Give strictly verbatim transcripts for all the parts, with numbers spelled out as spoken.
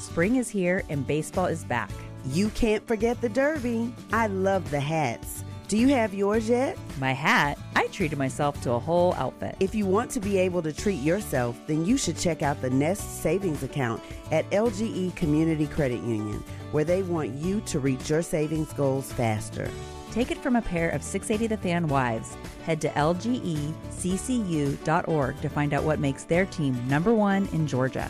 Spring is here and baseball is back. You can't forget the Derby. I love the hats. Do you have yours yet? My hat? I treated myself to a whole outfit. If you want to be able to treat yourself, then you should check out the Nest Savings Account at L G E Community Credit Union, where they want you to reach your savings goals faster. Take it from a pair of six eighty The Fan wives. Head to L G E C C U dot org to find out what makes their team number one in Georgia.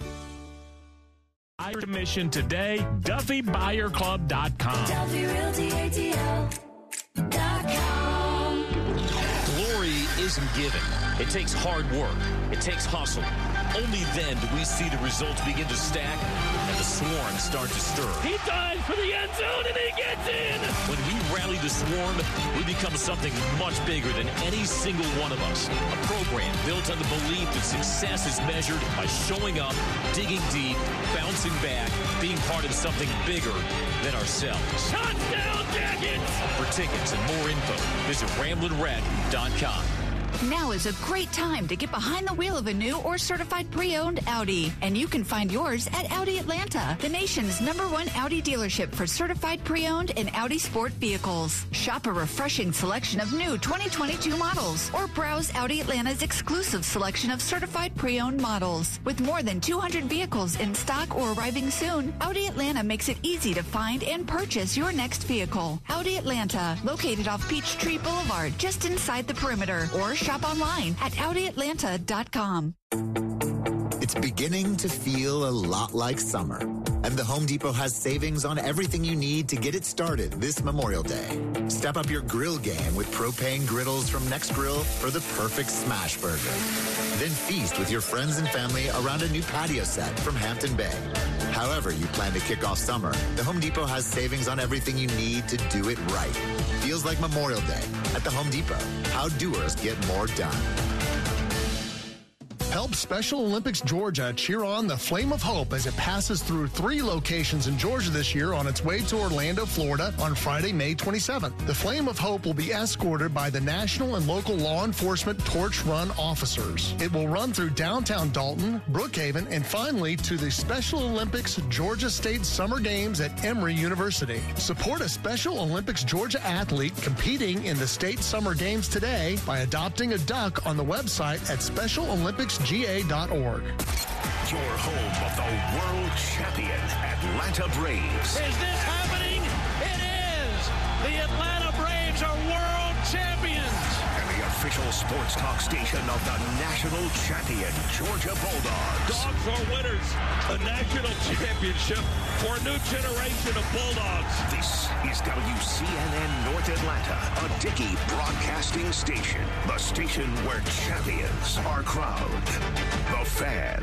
Buyer commission today, Duffy Buyer Club dot com. Duffy Realty A T L dot com. Glory isn't given. It takes hard work. It takes hustle. Only then do we see the results begin to stack and the swarm start to stir. He dives for the end zone and he gets in. When we rally the swarm, we become something much bigger than any single one of us. A program built on the belief that success is measured by showing up, digging deep, bouncing back, being part of something bigger than ourselves. Touchdown, Jackets! For tickets and more info, visit ramblin' wreck dot com. Now is a great time to get behind the wheel of a new or certified pre-owned Audi. And you can find yours at Audi Atlanta, the nation's number one Audi dealership for certified pre-owned and Audi sport vehicles. Shop a refreshing selection of new twenty twenty-two models or browse Audi Atlanta's exclusive selection of certified pre-owned models. With more than two hundred vehicles in stock or arriving soon, Audi Atlanta makes it easy to find and purchase your next vehicle. Audi Atlanta, located off Peachtree Boulevard, just inside the perimeter, or shop online at Audi Atlanta dot com. It's beginning to feel a lot like summer, and the Home Depot has savings on everything you need to get it started this Memorial Day. Step up your grill game with propane griddles from Nextgrill for the perfect smash burger. Then feast with your friends and family around a new patio set from Hampton Bay. However you plan to kick off summer, the Home Depot has savings on everything you need to do it right. Feels like Memorial Day at the Home Depot. How doers get more done. Help Special Olympics Georgia cheer on the Flame of Hope as it passes through three locations in Georgia this year on its way to Orlando, Florida on Friday, May twenty-seventh. The Flame of Hope will be escorted by the national and local law enforcement torch run officers. It will run through downtown Dalton, Brookhaven, and finally to the Special Olympics Georgia State Summer Games at Emory University. Support a Special Olympics Georgia athlete competing in the State Summer Games today by adopting a duck on the website at special olympics g a dot org. Your home of the world champion Atlanta Braves. Is this happening? It is! The Atlanta Braves are world champions! And the official sports talk station of the national champion Georgia Bulldogs. Dogs are winners. A national championship for a new generation of Bulldogs. This is W C N N North Atlanta, a Dickey broadcasting station. The station where champions are crowned. The Fan.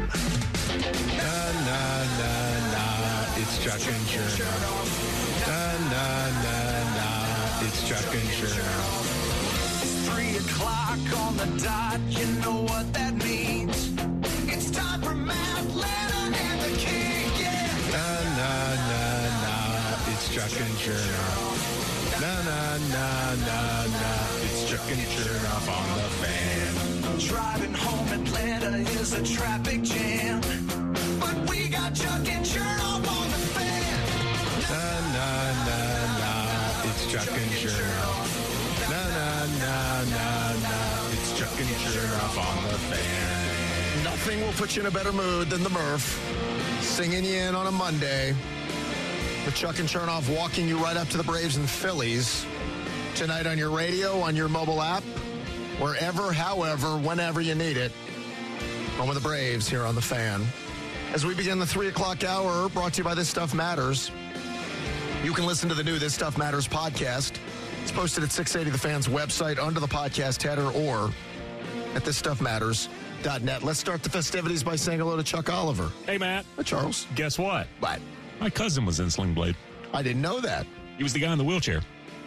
Na, na, na, na, it's Chuck and Chernoff. Na, na, na, na, it's Chuck and Chernoff. It's three o'clock on the dot, you know what that means. It's time for Matt, Atlanta, and the King, yeah. Na, na, na, na, it's Chuck and Chernoff. Na, na, na, na, na, it's Chuck and Chernoff on the Fan. Driving home Atlanta is a traffic jam, but we got Chuck and Chernoff on the Fan. Na, na, na, na, it's Chuck and Chernoff. Na, na, na, na, na, it's Chuck and Chernoff on the Fan. Nothing will put you in a better mood than the Murph singing you in on a Monday with Chuck and Chernoff walking you right up to the Braves and Phillies tonight on your radio, on your mobile app, wherever, however, whenever you need it. Home of the Braves here on the Fan. As we begin the three o'clock hour, brought to you by This Stuff Matters. You can listen to the new This Stuff Matters podcast. It's posted at six eighty The Fan's website under the podcast header or at this stuff matters dot net. Let's start the festivities by saying hello to Chuck Oliver. Hey, Matt. Hi, Charles. Guess what? What? My cousin was in Sling Blade. I didn't know that. He was the guy in the wheelchair.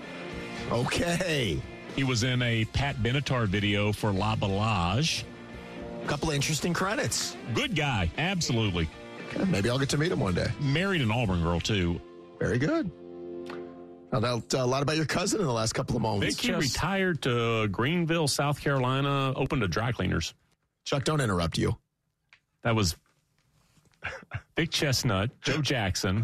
Okay. He was in a Pat Benatar video for La Balage. Couple of interesting credits. Good guy. Absolutely. Okay, maybe I'll get to meet him one day. Married an Auburn girl, too. Very good. Found out a lot about your cousin in the last couple of moments. Vicky retired to Greenville, South Carolina, opened a dry cleaners. Chuck, don't interrupt you. That was Big Chestnut, Joe Jackson.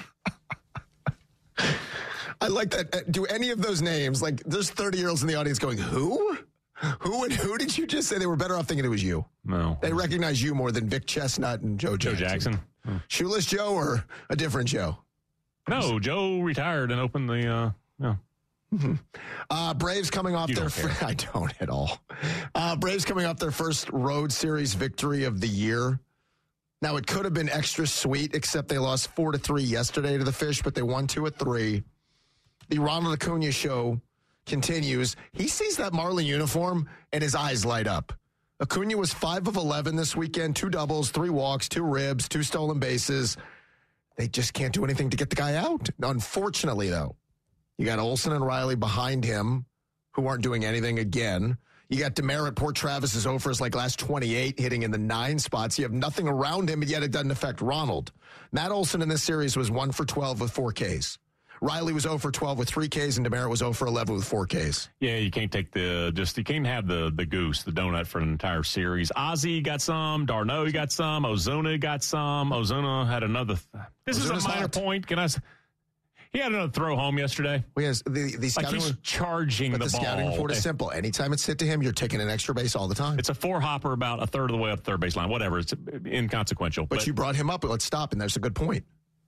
I like that. Do any of those names, like there's thirty-year-olds in the audience going, who? Who and who did you just say? They were better off thinking it was you. No. They recognize you more than Vic Chestnut and Joe Jackson. Joe Jackson. Hmm. Shoeless Joe or a different Joe? No, Joe retired and opened the, uh, yeah. Mm-hmm. Uh, Braves coming off You their don't fir- I don't at all. Uh, Braves coming off their first road series victory of the year. Now it could have been extra sweet, except they lost four to three yesterday to the Fish, but they won two at three. The Ronald Acuna show continues. He sees that Marlin uniform and his eyes light up. Acuna was five of eleven this weekend, two doubles, three walks, two ribs, two stolen bases. They just can't do anything to get the guy out. Unfortunately, though, you got Olsen and Riley behind him who aren't doing anything again. You got Demerit. Poor Travis is over his like last twenty-eight, hitting in the nine spots. You have nothing around him, but yet it doesn't affect Ronald. Matt Olsen in this series was one for twelve with four Ks. Riley was zero for twelve with three Ks, and Demerit was zero for eleven with four Ks. Yeah, you can't take the, just, you can't have the the goose, the donut for an entire series. Ozzie got some, Darno got some, Ozuna got some, Ozuna had another, this Ozuna's is a minor hot. point. Can I, s- he had another throw home yesterday. Well, yes, the, the Like scouting he's report- charging but the, the ball. scouting report is simple. Anytime it's hit to him, you're taking an extra base all the time. It's a four hopper about a third of the way up third baseline, whatever. It's inconsequential. But, you brought him up. Let's stop, and there's a good point.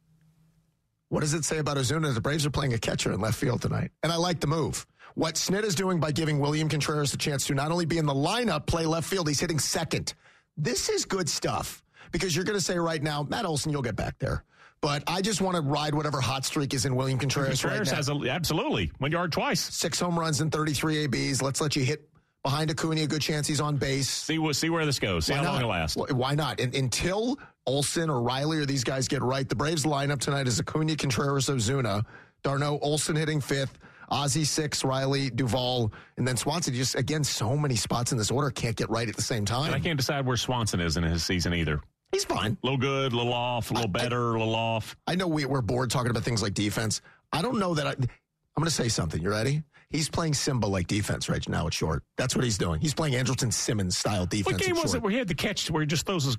What does it say about Ozuna? The Braves are playing a catcher in left field tonight, and I like the move. What Snit is doing by giving William Contreras the chance to not only be in the lineup, play left field, he's hitting second. This is good stuff because you're going to say right now, Matt Olson, you'll get back there. But I just want to ride whatever hot streak is in William Contreras, Contreras right now. has a, absolutely one yard twice. Six home runs and thirty-three A Bs. Let's let you hit behind Acuna. A good chance he's on base. See what see where this goes. See Why how not? long it lasts. Wh- Why not? And, until Olsen or Riley or these guys get right, the Braves lineup tonight is Acuna, Contreras, Ozuna, Darno, Olsen hitting fifth, Ozzie six, Riley, Duvall, and then Swanson. Just again, so many spots in this order can't get right at the same time. And I can't decide where Swanson is in his season either. He's fine. A little good, a little off, a little I- better, a little off. I know we, we're bored talking about things like defense. I don't know that I. I'm going to say something. You ready? He's playing Simba like defense right now at short. That's what he's doing. He's playing Andrelton Simmons style defense. What game at was short. it where he had the catch where he just throws his...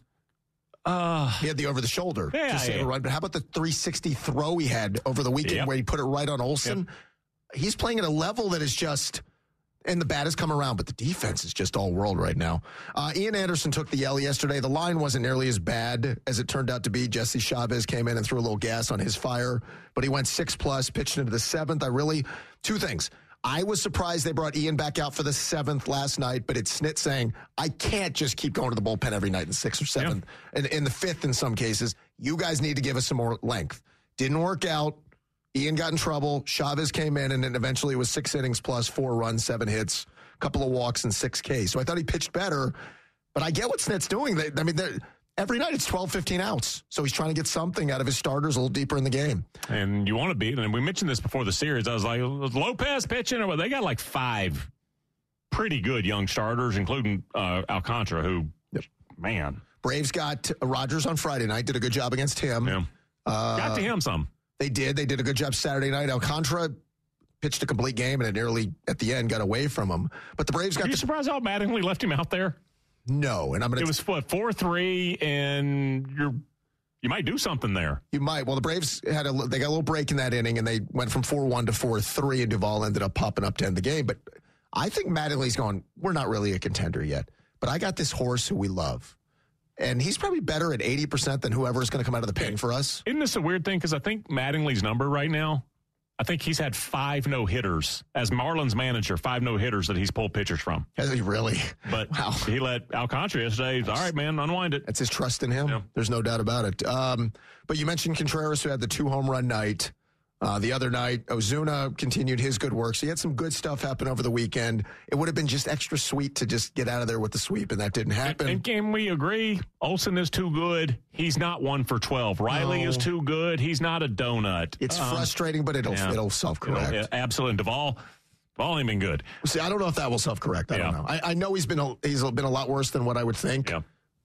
Uh, He had the over the shoulder Yeah, to save yeah. a run. But how about the three sixty throw he had over the weekend Yep. where he put it right on Olsen? He's playing at a level that is just, and the bat has come around, but the defense is just all world right now. Uh, Ian Anderson took the L yesterday. The line wasn't nearly as bad as it turned out to be. Jesse Chavez came in and threw a little gas on his fire, but he went six plus, pitched into the seventh. I really, two things. I was surprised they brought Ian back out for the seventh last night, but it's Snit saying, I can't just keep going to the bullpen every night in sixth or seventh, and in the fifth in some cases. You guys need to give us some more length. Didn't work out. Ian got in trouble. Chavez came in, and then eventually it was six innings plus four runs, seven hits, a couple of walks, and six Ks. So I thought he pitched better, but I get what Snit's doing. They, I mean, they're- every night it's twelve, fifteen outs. So he's trying to get something out of his starters a little deeper in the game. and you want to beat, and we mentioned this before the series. I was like, was Lopez pitching? Or what? They got like five pretty good young starters, including uh, Alcantara, who, man. Braves got Rogers on Friday night, did a good job against him. Yeah. Uh, Got to him some. They did. They did a good job Saturday night. Alcantara pitched a complete game, and it nearly, at the end, got away from him. But the Braves got Are you the... surprised how Mattingly left him out there? No, and I'm going to... It was, what, four three, and you're you might do something there. You might. Well, the Braves had a they got a little break in that inning, and they went from four one to four three, and Duvall ended up popping up to end the game. But I think Mattingly's going, we're not really a contender yet, but I got this horse who we love. And he's probably better at eighty percent than whoever is going to come out of the pen for us. Isn't this a weird thing? Because I think Mattingly's number right now, I think he's had five no-hitters. As Marlins manager, five no-hitters that he's pulled pitchers from. Has he really? But Wow. he let Alcantara yesterday, all right, man, unwind it. That's his trust in him. Yeah. There's no doubt about it. Um, but you mentioned Contreras, who had the two home run night. Uh, the other night, Ozuna continued his good work. So he had some good stuff happen over the weekend. It would have been just extra sweet to just get out of there with the sweep, and that didn't happen. And can we agree? Olsen is too good. He's not one for twelve. Riley No. is too good. He's not a donut. It's Um, frustrating, but it'll yeah. it'll self-correct. It'll- yeah, absolutely. And Duvall, Duvall ain't been good. See, I don't know if that will self-correct. I Yeah. don't know. I, I know he's been a, he's been a lot worse than what I would think. Yeah.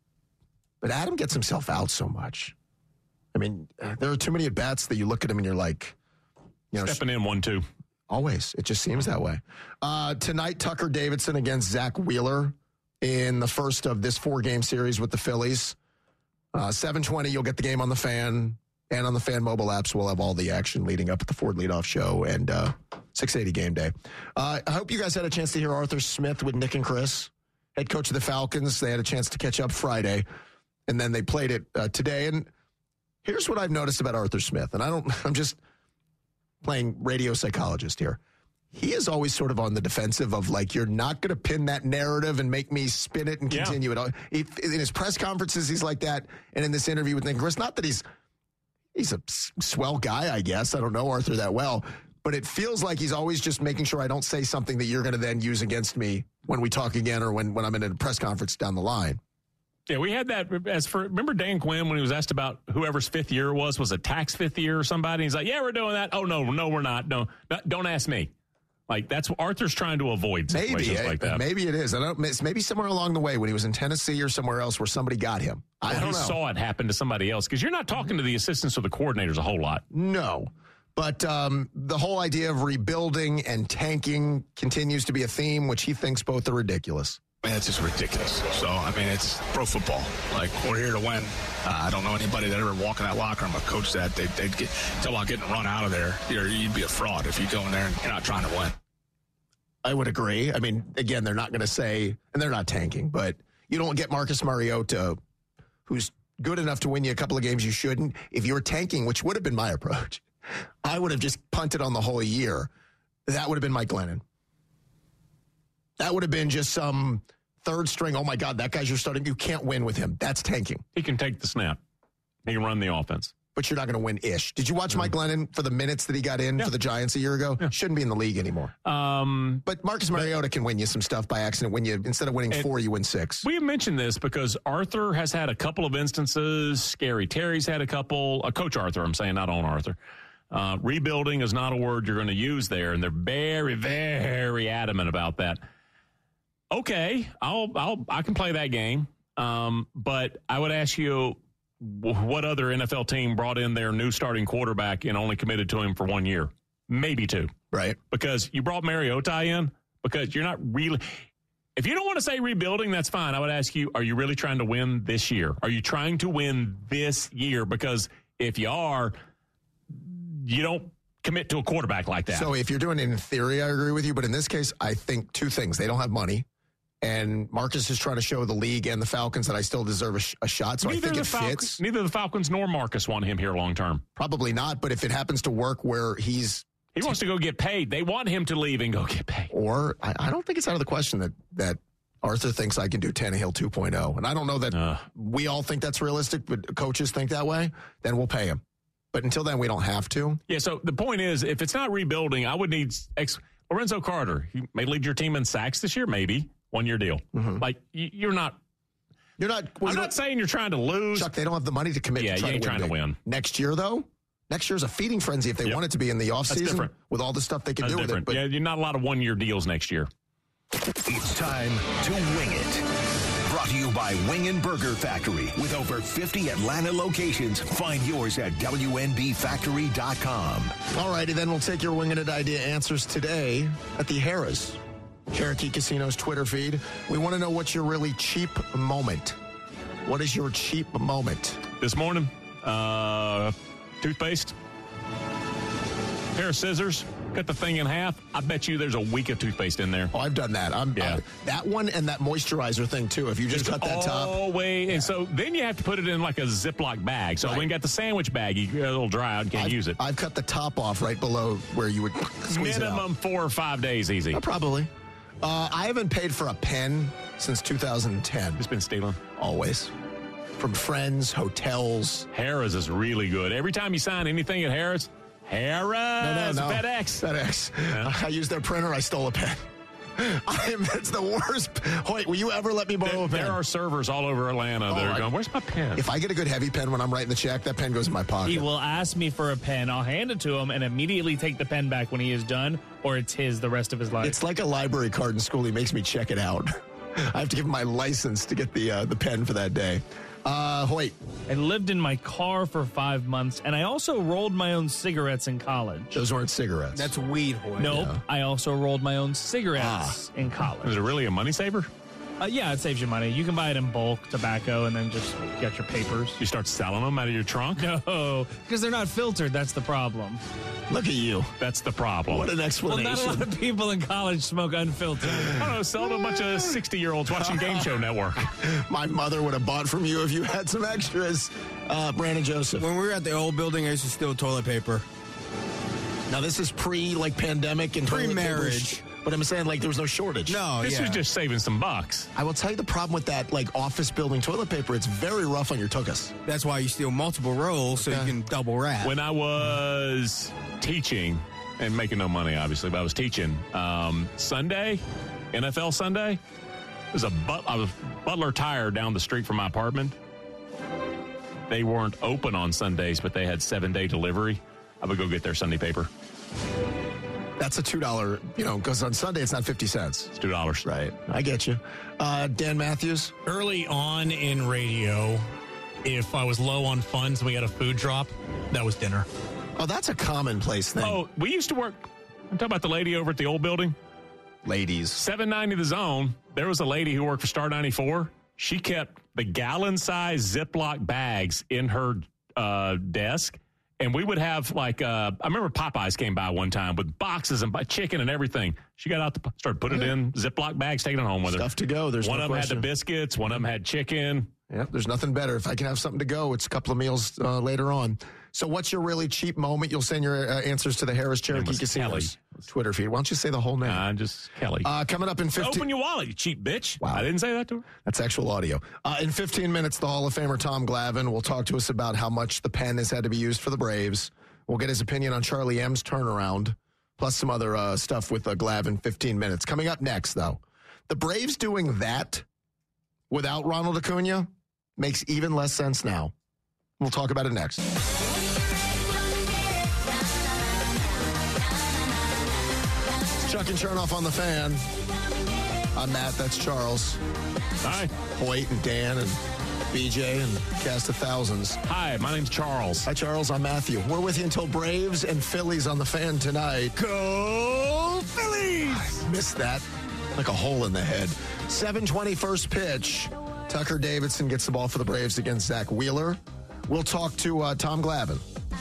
But Adam gets himself out so much. I mean, there are too many at-bats that you look at him and you're like, you know, Stepping in one, two. always. It just seems that way. Uh, tonight, Tucker Davidson against Zach Wheeler in the first of this four-game series with the Phillies. Uh, seven twenty, you'll get the game on the Fan, and on the Fan mobile apps, we'll have all the action leading up at the Ford Leadoff Show and uh, six eighty Game Day. Uh, I hope you guys had a chance to hear Arthur Smith with Nick and Chris, head coach of the Falcons. They had a chance to catch up Friday, and then they played it uh, today. And here's what I've noticed about Arthur Smith, and I don't, I'm just playing radio psychologist here. He is always sort of on the defensive of like, you're not going to pin that narrative and make me spin it and continue yeah. it. He, in his press conferences, he's like that. And in this interview with Nick and Chris, not that he's, he's a swell guy, I guess. I don't know Arthur that well, but it feels like he's always just making sure I don't say something that you're going to then use against me when we talk again or when, when I'm in a press conference down the line. Yeah, we had that as for, remember Dan Quinn when he was asked about whoever's fifth year was, was a tax fifth year or somebody? He's like, yeah, we're doing that. Oh, no, no, we're not. No, no don't ask me. Like, that's what Arthur's trying to avoid situations maybe, like that. Maybe it is. I don't, it's maybe somewhere along the way when he was in Tennessee or somewhere else where somebody got him. I well, don't he know. saw it happen to somebody else because you're not talking to the assistants or the coordinators a whole lot. No. But um, the whole idea of rebuilding and tanking continues to be a theme, which he thinks both are ridiculous. Man, it's just ridiculous. So, I mean, it's pro football. Like, we're here to win. Uh, I don't know anybody that ever walk in that locker room or coach that. They'd, they'd get, talk about getting run out of there. You're, you'd be a fraud if you go in there and you're not trying to win. I would agree. I mean, again, they're not going to say, and they're not tanking, but you don't get Marcus Mariota, who's good enough to win you a couple of games you shouldn't. If you're tanking, which would have been my approach, I would have just punted on the whole year. That would have been Mike Glennon. That would have been just some third string. Oh, my God, that guy's your starting. You can't win with him. That's tanking. He can take the snap. He can run the offense. But you're not going to win-ish. Did you watch mm-hmm. Mike Glennon for the minutes that he got in yeah. for the Giants a year ago? Yeah. Shouldn't be in the league anymore. Um, but Marcus Mariota but, can win you some stuff by accident. When you instead of winning four, you win six. We have mentioned this because Arthur has had a couple of instances. Scary Terry's had a couple. Uh, Coach Arthur, I'm saying, not on Arthur. Uh, rebuilding is not a word you're going to use there, and they're very, very adamant about that. Okay, I'll, I'll, I can play that game, um, but I would ask you, what other N F L team brought in their new starting quarterback and only committed to him for one year? Maybe two. Right. Because you brought Mariota in because you're not really – if you don't want to say rebuilding, that's fine. I would ask you, are you really trying to win this year? Are you trying to win this year? Because if you are, you don't commit to a quarterback like that. So if you're doing it in theory, I agree with you. But in this case, I think two things. They don't have money. And Marcus is trying to show the league and the Falcons that I still deserve a, sh- a shot, so neither I think it Fal- fits. Neither the Falcons nor Marcus want him here long term. Probably not, but if it happens to work where he's... He wants to go get paid. They want him to leave and go get paid. Or, I, I don't think it's out of the question that, that Arthur thinks I can do Tannehill two point oh. And I don't know that uh, we all think that's realistic, but coaches think that way. Then we'll pay him. But until then, we don't have to. Yeah, so the point is, if it's not rebuilding, I would need... Ex- Lorenzo Carter, he may lead your team in sacks this year, maybe. One-year deal. Mm-hmm. Like, you're not... You're not... Well, I'm you not saying you're trying to lose. Chuck, they don't have the money to commit yeah, to try you ain't to win trying to win. Next year, though, next year's a feeding frenzy if they yep. want it to be in the offseason with all the stuff they can That's do different. with it. But yeah, not a lot of one-year deals next year. It's time to wing it. Brought to you by Wing and Burger Factory. With over fifty Atlanta locations, find yours at W N B factory dot com. All righty, then we'll take your Winging It idea answers today at the Harrah's, Cherokee Casino's Twitter feed. We want to know what's your really cheap moment. What is your cheap moment? This morning, uh, toothpaste, pair of scissors, cut the thing in half. I bet you there's a week of toothpaste in there. Oh, I've done that. I'm yeah. uh, that one and that moisturizer thing too. If you just there's cut that top, all way, yeah. and so then you have to put it in like a Ziploc bag. So right. when you got the sandwich bag, you get a little dry out and can't I've, use it. I've cut the top off right below where you would squeeze minimum it out. four or five days easy. Uh, probably. Uh, I haven't paid for a pen since two thousand ten. Just been stealing always. From friends, hotels. Harrah's is really good. Every time you sign anything at Harrah's, Harrah's, no, no, no. FedEx. FedEx. Yeah. I used their printer. I stole a pen. I am, that's the worst. Hoyt, will you ever let me borrow there, a pen? There are servers all over Atlanta. Oh, They're I, going, where's my pen? If I get a good heavy pen when I'm writing the check, that pen goes in my pocket. He will ask me for a pen. I'll hand it to him and immediately take the pen back when he is done, or it's his the rest of his life. It's like a library card in school. He makes me check it out. I have to give him my license to get the uh, the pen for that day. Uh, Hoyt. I lived in my car for five months, and I also rolled my own cigarettes in college. Those weren't cigarettes. That's weed, Hoyt. Nope. Yeah. I also rolled my own cigarettes ah. in college. Is it really a money saver? Uh, yeah, it saves you money. You can buy it in bulk, tobacco, and then just get your papers. You start selling them out of your trunk? No, because they're not filtered. That's the problem. Look at you. That's the problem. What an explanation. Well, not a lot of people in college smoke unfiltered. I don't know, sell to a bunch of sixty-year-olds watching Game Show Network. My mother would have bought from you if you had some extras. Uh, Brandon Joseph. When we were at the old building, I used to steal toilet paper. Now, this is pre, like, pandemic and pre-marriage. But I'm saying, like, there was no shortage. No, This yeah. was just saving some bucks. I will tell you the problem with that, like, office building toilet paper. It's very rough on your tuchus. That's why you steal multiple rolls so Okay. you can double wrap. When I was teaching, and making no money, obviously, but I was teaching, um, Sunday, N F L Sunday, there's a but- I was Butler Tire down the street from my apartment. They weren't open on Sundays, but they had seven-day delivery. I would go get their Sunday paper. That's a two dollars, you know, because on Sunday it's not fifty cents. It's two dollars. Right. I get you. Uh, Dan Matthews? Early on in radio, if I was low on funds and we had a food drop, that was dinner. Oh, that's a commonplace thing. Oh, we used to work. I'm talking about the lady over at the old building. Ladies. seven ninety The Zone. There was a lady who worked for Star ninety-four. She kept the gallon-size Ziploc bags in her uh, desk. And we would have, like, uh, I remember Popeyes came by one time with boxes and chicken and everything. She got out, the, started putting it in Ziploc bags, taking it home with her. Stuff to go. There's one no of them question. had the biscuits. One of them had chicken. Yep, there's nothing better. If I can have something to go, it's a couple of meals uh, later on. So what's your really cheap moment? You'll send your uh, answers to the Harris Cherokee was Casinos Twitter feed. Why don't you say the whole name? Uh, just Kelly. Uh, coming up in fifteen. Open your wallet, you cheap bitch. Wow. I didn't say that to her. That's actual audio. Uh, in fifteen minutes, the Hall of Famer Tom Glavine will talk to us about how much the pen has had to be used for the Braves. We'll get his opinion on Charlie M's turnaround, plus some other uh, stuff with uh, Glav in fifteen minutes. Coming up next, though, the Braves doing that without Ronald Acuna makes even less sense now. We'll talk about it next. It's Chuck and Chernoff on the Fan. I'm Matt. That's Charles. Hi. Hoyt and Dan and B J and cast of thousands. Hi, my name's Charles. Hi, Charles. I'm Matthew. We're with you until Braves and Phillies on the Fan tonight. Go Phillies! I missed that. Like a hole in the head. seven twenty first pitch. Tucker Davidson gets the ball for the Braves against Zach Wheeler. We'll talk to uh, Tom Glavine,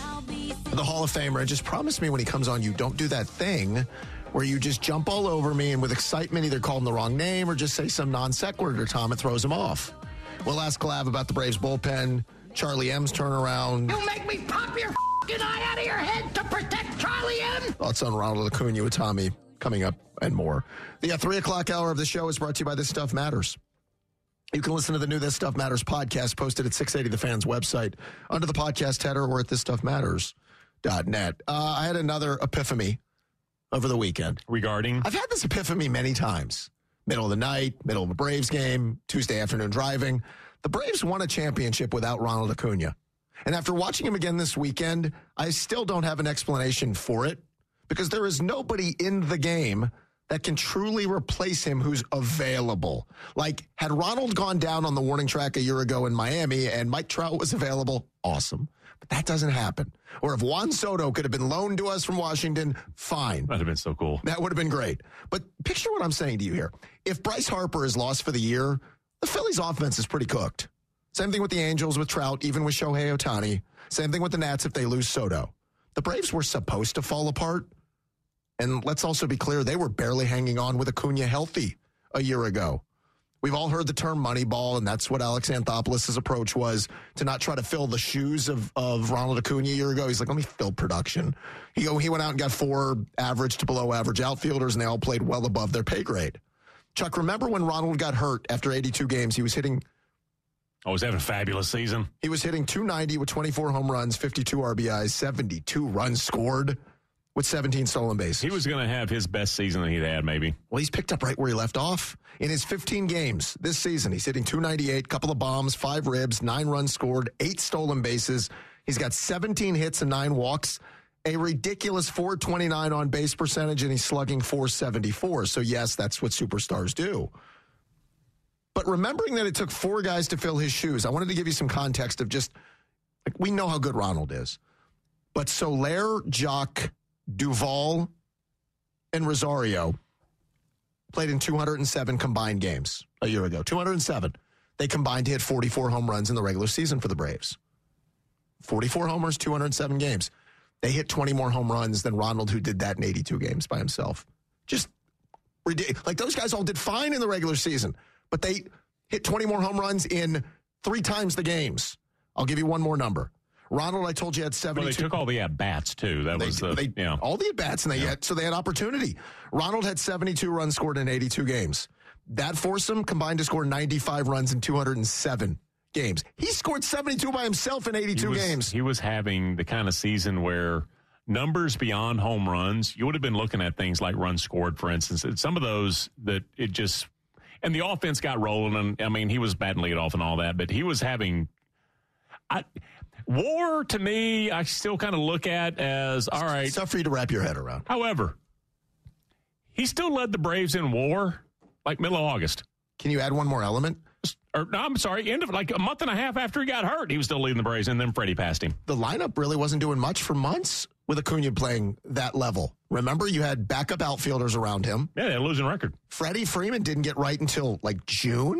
the Hall of Famer, and just promise me when he comes on, you don't do that thing where you just jump all over me and with excitement either call him the wrong name or just say some non sequitur, Tom, it throws him off. We'll ask Glav about the Braves bullpen, Charlie M's turnaround. You make me pop your f***ing eye out of your head to protect Charlie M. Thoughts on Ronald Acuna with Tommy coming up and more. The uh, three o'clock hour of the show is brought to you by This Stuff Matters. You can listen to the new This Stuff Matters podcast posted at six eighty The Fan's website under the podcast header or at this stuff matters dot net. Uh, I had another epiphany over the weekend. Regarding? I've had this epiphany many times. Middle of the night, middle of a Braves game, Tuesday afternoon driving. The Braves won a championship without Ronald Acuna. And after watching him again this weekend, I still don't have an explanation for it because there is nobody in the game that can truly replace him who's available. Like, had Ronald gone down on the warning track a year ago in Miami and Mike Trout was available, awesome. But that doesn't happen. Or if Juan Soto could have been loaned to us from Washington, fine. That'd have been so cool. That would have been great. But picture what I'm saying to you here. If Bryce Harper is lost for the year, the Phillies offense is pretty cooked. Same thing with the Angels with Trout, even with Shohei Ohtani. Same thing with the Nats if they lose Soto. The Braves were supposed to fall apart. And let's also be clear, they were barely hanging on with Acuna healthy a year ago. We've all heard the term Moneyball, and that's what Alex Anthopoulos' approach was, to not try to fill the shoes of, of Ronald Acuna a year ago. He's like, let me fill production. He, he went out and got four average to below average outfielders, and they all played well above their pay grade. Chuck, remember when Ronald got hurt after eighty-two games? He was hitting... Oh, was having a fabulous season. He was hitting two ninety with twenty-four home runs, fifty-two R B Is, seventy-two runs scored with seventeen stolen bases. He was going to have his best season that he'd had, maybe. Well, he's picked up right where he left off. In his fifteen games this season, he's hitting two ninety-eight, couple of bombs, five ribs, nine runs scored, eight stolen bases. He's got seventeen hits and nine walks, a ridiculous four twenty-nine on base percentage, and he's slugging four seventy-four. So, yes, that's what superstars do. But remembering that it took four guys to fill his shoes, I wanted to give you some context of just, like, we know how good Ronald is. But Soler, Jock, Duvall, and Rosario played in two hundred seven combined games a year ago. two hundred seven. They combined to hit forty-four home runs in the regular season for the Braves. forty-four homers, two hundred seven games. They hit twenty more home runs than Ronald, who did that in eighty-two games by himself. Just ridiculous. Like, those guys all did fine in the regular season, but they hit twenty more home runs in three times the games. I'll give you one more number. Ronald, I told you, had seventy-two. Well, they took all the at-bats, too. That they, was the, they, yeah. All the at-bats, and they yeah. had, so they had opportunity. Ronald had seventy-two runs scored in eighty-two games. That foursome combined to score ninety-five runs in two hundred seven games. He scored seventy-two by himself in eighty-two he was, games. He was having the kind of season where numbers beyond home runs, you would have been looking at things like runs scored, for instance. Some of those that it just, and the offense got rolling, and I mean, he was batting lead off and all that, but he was having, I, WAR to me, I still kind of look at as, all right. It's tough for you to wrap your head around. However, he still led the Braves in WAR like middle of August. Can you add one more element? Or, no, I'm sorry, end of like a month and a half after he got hurt, he was still leading the Braves, and then Freddie passed him. The lineup really wasn't doing much for months with Acuna playing that level. Remember, you had backup outfielders around him. Yeah, they had a losing record. Freddie Freeman didn't get right until like June.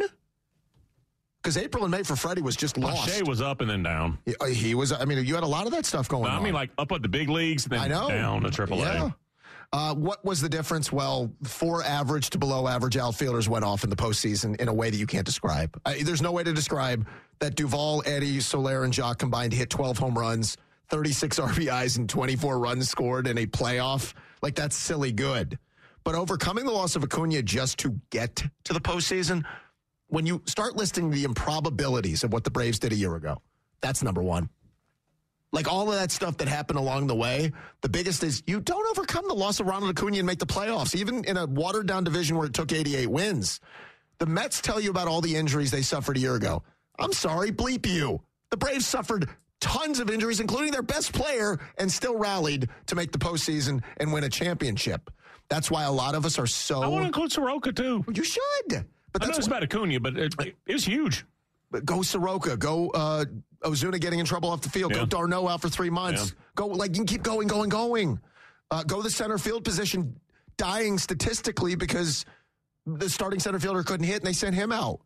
Because April and May for Freddie was just lost. Shea was up and then down. He, he was, I mean, you had a lot of that stuff going no, on. I mean, like up at the big leagues and then I know. down to triple A. Yeah. Uh, what was the difference? Well, four average to below average outfielders went off in the postseason in a way that you can't describe. Uh, there's no way to describe that Duvall, Eddie, Soler, and Jock combined to hit twelve home runs, thirty-six R B Is, and twenty-four runs scored in a playoff. Like, that's silly good. But overcoming the loss of Acuna just to get to the postseason, when you start listing the improbabilities of what the Braves did a year ago, that's number one. Like, all of that stuff that happened along the way, the biggest is you don't overcome the loss of Ronald Acuna and make the playoffs, even in a watered-down division where it took eighty-eight wins. The Mets tell you about all the injuries they suffered a year ago. I'm sorry, bleep you. The Braves suffered tons of injuries, including their best player, and still rallied to make the postseason and win a championship. That's why a lot of us are so... I want to include Soroka, too. You should. But I that's know it's what... about Acuna, but it, it was huge. But go Soroka. Go uh, Ozuna getting in trouble off the field. Yeah. Go Darno out for three months. Yeah. Go, like, you can keep going, going, going. Uh, go the center field position dying statistically because the starting center fielder couldn't hit and they sent him out.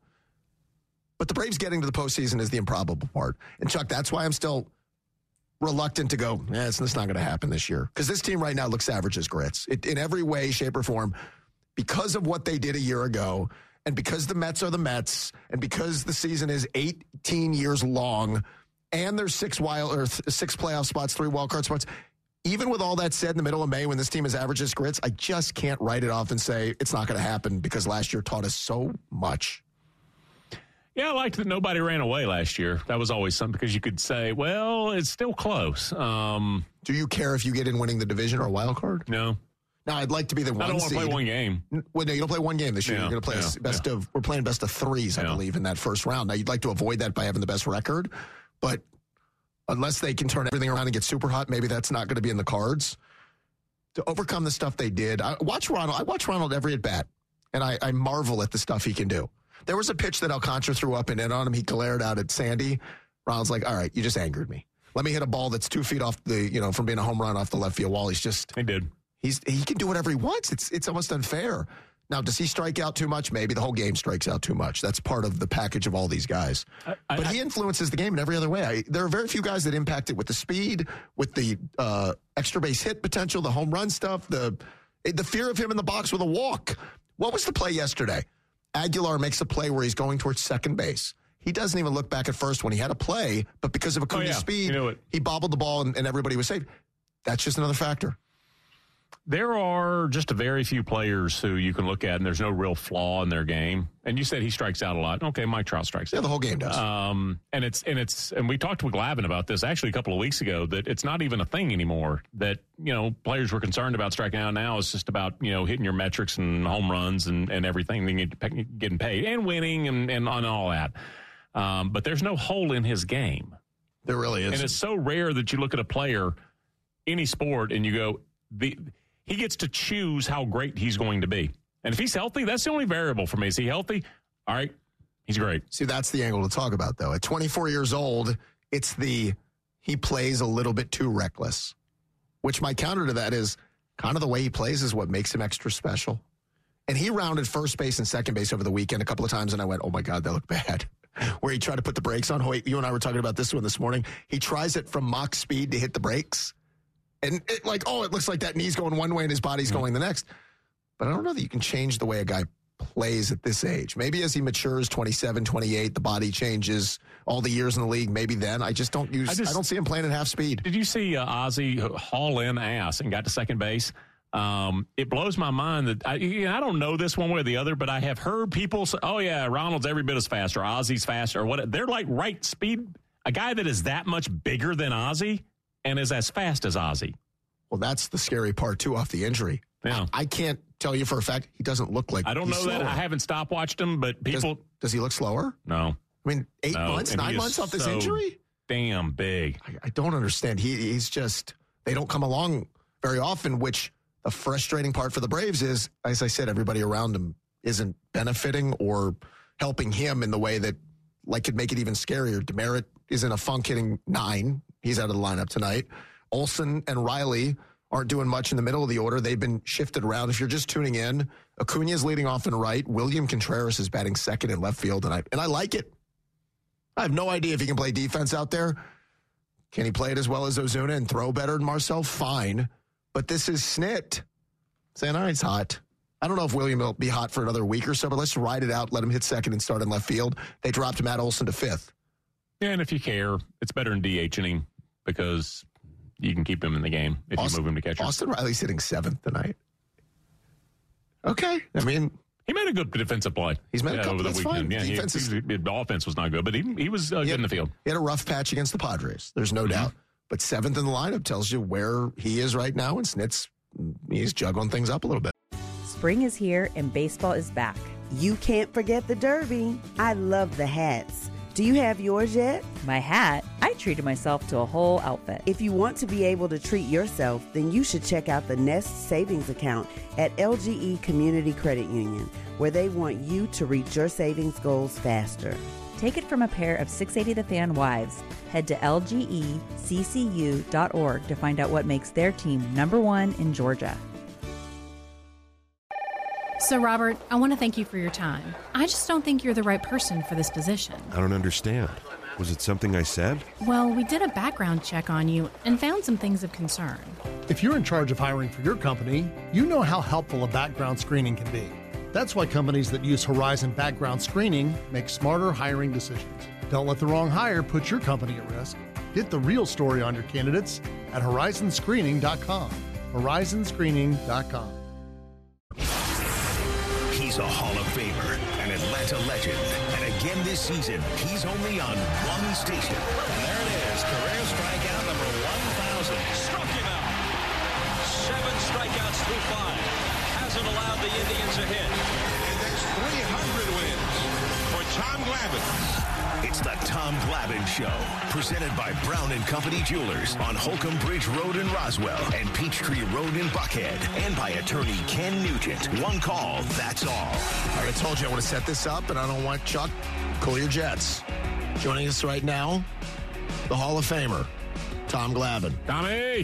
But the Braves getting to the postseason is the improbable part. And, Chuck, that's why I'm still reluctant to go, eh, it's, it's not going to happen this year. Because this team right now looks average as grits. It, in every way, shape, or form, because of what they did a year ago, and because the Mets are the Mets, and because the season is eighteen years long, and there's six wild or th- six playoff spots, three wild card spots, even with all that said in the middle of May when this team is average as grits, I just can't write it off and say it's not going to happen because last year taught us so much. Yeah, I liked that nobody ran away last year. That was always something because you could say, well, it's still close. Um, Do you care if you get in winning the division or a wild card? No. Now, I'd like to be the one I don't want to seed. play one game. Well, no, you don't play one game this year. Yeah, You're going to play yeah, a best yeah. of. We're playing best of threes, I Yeah. believe, in that first round. Now, you'd like to avoid that by having the best record, but unless they can turn everything around and get super hot, maybe that's not going to be in the cards. To overcome the stuff they did, I watch Ronald. I watch Ronald every at bat, and I, I marvel at the stuff he can do. There was a pitch that Alcantara threw up and in on him. He glared out at Sandy. Ronald's like, "All right, you just angered me. Let me hit a ball that's two feet off the, you know, from being a home run off the left field wall." He's just he did. He's he can do whatever he wants. It's it's almost unfair. Now, does he strike out too much? Maybe the whole game strikes out too much. That's part of the package of all these guys. I, I, but he influences the game in every other way. I, there are very few guys that impact it with the speed, with the uh, extra base hit potential, the home run stuff, the the fear of him in the box with a walk. What was the play yesterday? Aguilar makes a play where he's going towards second base. He doesn't even look back at first when he had a play, but because of Acuna's oh, yeah. speed, you know he bobbled the ball and, and everybody was safe. That's just another factor. There are just a very few players who you can look at, and there's no real flaw in their game. And you said he strikes out a lot. Okay, Mike Trout strikes yeah, out. Yeah, the whole game does. Um, and it's and it's and we talked with Glavin about this actually a couple of weeks ago that it's not even a thing anymore. That you know players were concerned about striking out. Now it's just about you know hitting your metrics and home runs and, and everything, and getting paid and winning and and on all that. Um, but there's no hole in his game. There really is, and it's so rare that you look at a player, any sport, and you go the. He gets to choose how great he's going to be. And if he's healthy, that's the only variable for me. Is he healthy? All right, he's great. See, that's the angle to talk about, though. At twenty-four years old, it's the he plays a little bit too reckless, which my counter to that is kind of the way he plays is what makes him extra special. And he rounded first base and second base over the weekend a couple of times, and I went, oh, my God, they look bad. Where he tried to put the brakes on. Hoyt, you and I were talking about this one this morning. He tries it from Mach speed to hit the brakes. And it, like, oh, it looks like that knee's going one way and his body's going the next. But I don't know that you can change the way a guy plays at this age. Maybe as he matures, twenty-seven, twenty-eight, the body changes, all the years in the league, maybe then. I just don't use, I, just, I don't see him playing at half speed. Did you see uh, Ozzie haul in ass and got to second base? Um, it blows my mind that I, I don't know this one way or the other, but I have heard people say, oh, yeah, Ronald's every bit as fast or Ozzie's faster or what. They're like right speed. A guy that is that much bigger than Ozzie and is as fast as Ozzie. Well, that's the scary part, too, off the injury. Yeah. I, I can't tell you for a fact he doesn't look like I don't know slower. that. I haven't stopwatched him, but people. Does, does he look slower? No. I mean, eight no. months, and nine months off this so injury? Damn big. I, I don't understand. He, he's just, they don't come along very often, which the frustrating part for the Braves is, as I said, everybody around him isn't benefiting or helping him in the way that, like, could make it even scarier. Demerit is in a funk hitting nine. He's out of the lineup tonight. Olsen and Riley aren't doing much in the middle of the order. They've been shifted around. If you're just tuning in, Acuna is leading off in right. William Contreras is batting second in left field, and I and I like it. I have no idea if he can play defense out there. Can he play it as well as Ozuna and throw better than Marcel? Fine. But this is Snit saying, all right, it's hot. I don't know if William will be hot for another week or so, but let's ride it out, let him hit second and start in left field. They dropped Matt Olson to fifth. Yeah, and if you care, it's better than DHing him because you can keep him in the game if Austin, you move him to catcher. Austin Riley's hitting seventh tonight. Okay. I mean, he made a good defensive play. He's made yeah, a couple. over the That's weekend. fine. Yeah, Defense he, is, he, the offense was not good, but he he was uh, he good had, in the field. He had a rough patch against the Padres. There's no Mm-hmm. doubt. But seventh in the lineup tells you where he is right now, and Snit's he's juggling things up a little bit. Spring is here and baseball is back. You can't forget the Derby. I love the hats. Do you have yours yet? My hat? I treated myself to a whole outfit. If you want to be able to treat yourself, then you should check out the Nest Savings Account at L G E Community Credit Union, where they want you to reach your savings goals faster. Take it from a pair of six eighty The Fan wives. Head to L G E C C U dot org to find out what makes their team number one in Georgia. So, Robert, I want to thank you for your time. I just don't think you're the right person for this position. I don't understand. Was it something I said? Well, we did a background check on you and found some things of concern. If you're in charge of hiring for your company, you know how helpful a background screening can be. That's why companies that use Horizon Background Screening make smarter hiring decisions. Don't let the wrong hire put your company at risk. Get the real story on your candidates at horizon screening dot com. horizon screening dot com. He's a Hall of Famer, an Atlanta legend, and again this season, he's only on one station. And there it is, career strikeout number one thousand. Struck him out. Seven strikeouts through five. Hasn't allowed the Indians a hit. And there's three hundred wins for Tom Glavine. It's the Tom Glavine Show, presented by Brown and Company Jewelers on Holcomb Bridge Road in Roswell and Peachtree Road in Buckhead, and by attorney Ken Nugent. One call, that's all. All right, I told you I want to set this up, and I don't want Chuck. Cool your jets. Joining us right now, the Hall of Famer, Tom Glavine. Tommy!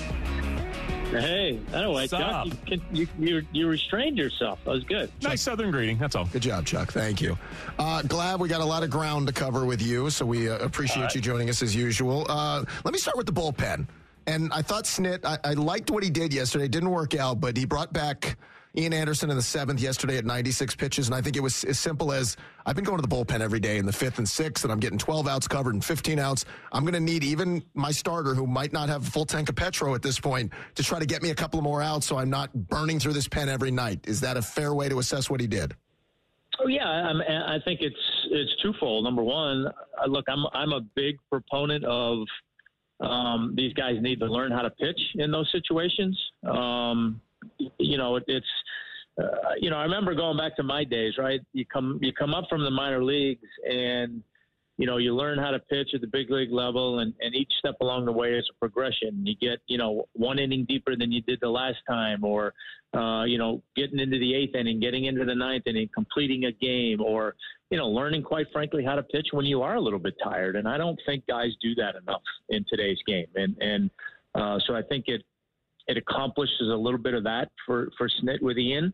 Hey, anyway, Chuck, you, can, you, you, you restrained yourself. That was good. Nice Southern greeting, that's all. Good job, Chuck. Thank you. Uh, glad we got a lot of ground to cover with you, so we uh, appreciate right. you joining us as usual. Uh, let me start with the bullpen. And I thought Snit, I, I liked what he did yesterday. It didn't work out, but he brought back Ian Anderson in the seventh yesterday at ninety-six pitches, and I think it was as simple as I've been going to the bullpen every day in the fifth and sixth, and I'm getting twelve outs covered and fifteen outs. I'm going to need even my starter, who might not have a full tank of Petro at this point, to try to get me a couple more outs so I'm not burning through this pen every night. Is that a fair way to assess what he did? Oh yeah, I'm, I think it's it's twofold. Number one, uh, look, I'm I'm a big proponent of um, these guys need to learn how to pitch in those situations. Um, you know, it, it's uh, you know, I remember going back to my days, right? You come you come up from the minor leagues, and you know, you learn how to pitch at the big league level, and, and each step along the way is a progression. You get, you know, one inning deeper than you did the last time, or, uh, you know, getting into the eighth inning, getting into the ninth inning, completing a game, or, you know, learning, quite frankly, how to pitch when you are a little bit tired. And I don't think guys do that enough in today's game. And, and uh, so I think it, it accomplishes a little bit of that for, for Snit with Ian.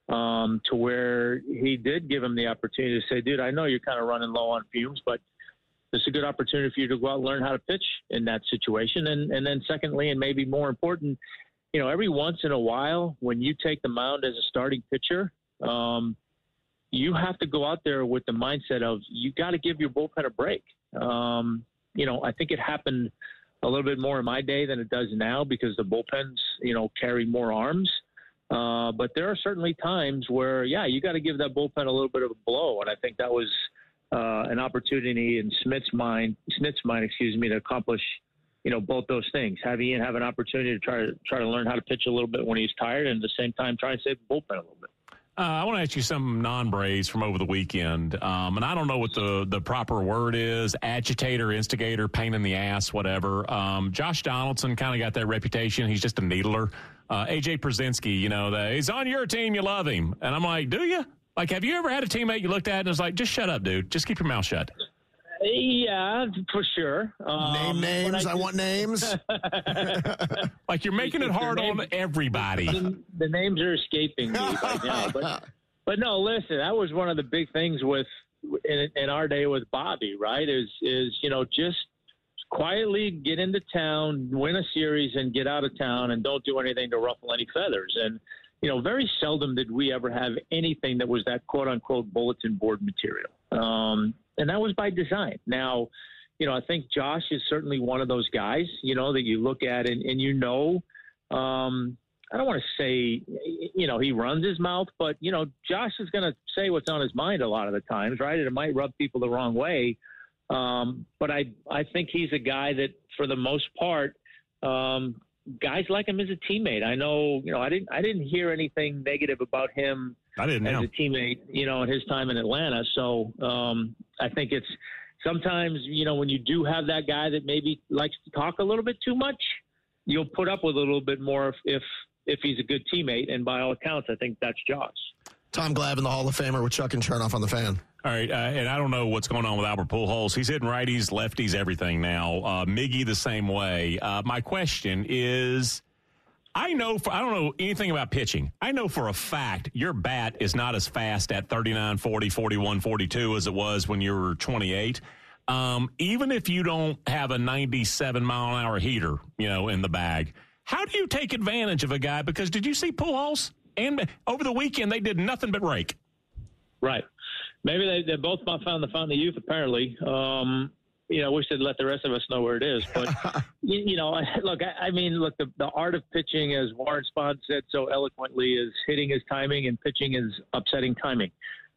um, to where he did give him the opportunity to say, dude, I know you're kind of running low on fumes, but this is a good opportunity for you to go out and learn how to pitch in that situation. And, and then secondly, and maybe more important, you know, every once in a while when you take the mound as a starting pitcher, um, you have to go out there with the mindset of you got to give your bullpen a break. Um, you know, I think it happened a little bit more in my day than it does now because the bullpens, you know, carry more arms. Uh, but there are certainly times where, yeah, you got to give that bullpen a little bit of a blow. And I think that was uh, an opportunity in Smith's mind, Smith's mind, excuse me, to accomplish, you know, both those things. Have Ian have an opportunity to try to try to learn how to pitch a little bit when he's tired, and at the same time try and save the bullpen a little bit. Uh, I want to ask you some non-Braves from over the weekend, um, and I don't know what the, the proper word is, agitator, instigator, pain in the ass, whatever. Um, Josh Donaldson kind of got that reputation. He's just a needler. Uh, A J Przinsky, you know, the, he's on your team, you love him. And I'm like, do you? Like, have you ever had a teammate you looked at and was like, just shut up, dude. Just keep your mouth shut. Yeah, for sure. Name Um, names. I, I want names. Like you're making it hard name, on everybody. The, the names are escaping me right now. But, but no, listen, that was one of the big things with in, in our day with Bobby, right, is, is, you know, just quietly get into town, win a series, and get out of town, and don't do anything to ruffle any feathers. And, you know, very seldom did we ever have anything that was that quote-unquote bulletin board material. Um And that was by design. Now, you know, I think Josh is certainly one of those guys, you know, that you look at and, and you know, um, I don't want to say, you know, he runs his mouth, but, you know, Josh is going to say what's on his mind a lot of the times, right? And it might rub people the wrong way. Um, but I, I think he's a guy that, for the most part, um, guys like him as a teammate. I know, you know, I didn't, I didn't hear anything negative about him I didn't as know. a teammate, you know, in his time in Atlanta. So um, I think it's sometimes, you know, when you do have that guy that maybe likes to talk a little bit too much, you'll put up with a little bit more if if, if he's a good teammate. And by all accounts, I think that's Josh. Tom Glavine, the Hall of Famer, with Chuck and Chernoff on the Fan. All right, uh, and I don't know what's going on with Albert Pujols. He's hitting righties, lefties, everything now. Uh, Miggy the same way. Uh, my question is, I know for, I don't know anything about pitching. I know for a fact your bat is not as fast at thirty-nine, forty, forty-one, forty-two as it was when you were twenty-eight. Um, even if you don't have a ninety-seven mile an hour heater, you know, in the bag, how do you take advantage of a guy? Because did you see Pujols? And over the weekend, they did nothing but rake. Right. Maybe they, they both found the fountain of youth, apparently. Um, you know, I wish they'd let the rest of us know where it is. But, you, you know, look, I, I mean, look, the, the art of pitching, as Warren Spahn said so eloquently, is hitting is timing and pitching is upsetting timing.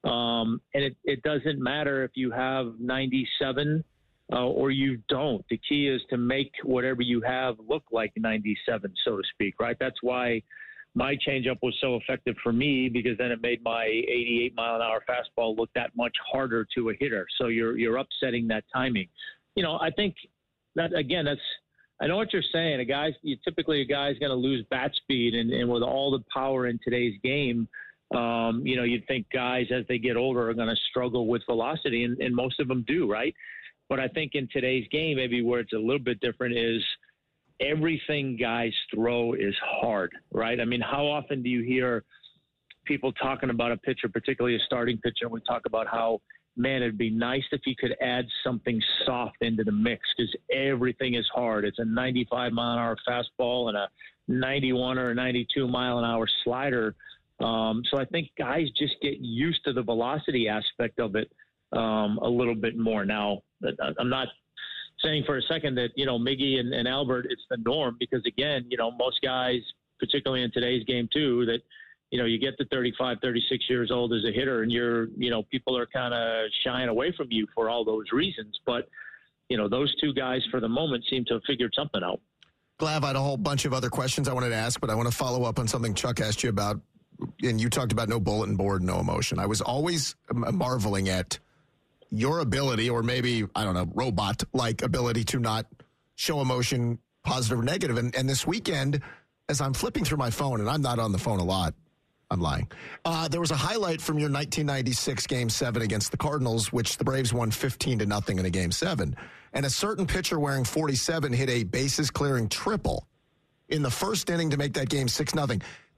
Um, and it, it doesn't matter if you have ninety-seven uh, or you don't. The key is to make whatever you have look like ninety-seven, so to speak, right? That's why my changeup was so effective for me, because then it made my eighty-eight mile an hour fastball look that much harder to a hitter. So you're you're upsetting that timing. You know, I think that, again, that's I know what you're saying. A guy's you, typically a guy's going to lose bat speed, and, and with all the power in today's game, um, you know, you'd think guys as they get older are going to struggle with velocity, and, and most of them do, right? But I think in today's game, maybe where it's a little bit different is everything guys throw is hard, right? I mean, how often do you hear people talking about a pitcher, particularly a starting pitcher, and we talk about how, man, it'd be nice if you could add something soft into the mix, because everything is hard. It's a ninety-five mile an hour fastball and a ninety-one or a ninety-two mile an hour slider. Um, so I think guys just get used to the velocity aspect of it um, a little bit more. Now, I'm not saying for a second that, you know, Miggy and, and Albert, it's the norm, because, again, you know, most guys, particularly in today's game too, that, you know, you get to thirty-five, thirty-six years old as a hitter and you're, you know, people are kind of shying away from you for all those reasons. But, you know, those two guys for the moment seem to have figured something out. Glav, I had a whole bunch of other questions I wanted to ask, but I want to follow up on something Chuck asked you about. And you talked about no bulletin board, no emotion. I was always marveling at your ability, or maybe, I don't know, robot-like ability to not show emotion, positive or negative. And, and this weekend, as I'm flipping through my phone, and I'm not on the phone a lot, I'm lying, uh, there was a highlight from your nineteen ninety-six Game seven against the Cardinals, which the Braves won fifteen to nothing in a Game seven. And a certain pitcher wearing forty-seven hit a bases-clearing triple in the first inning to make that game six nothing.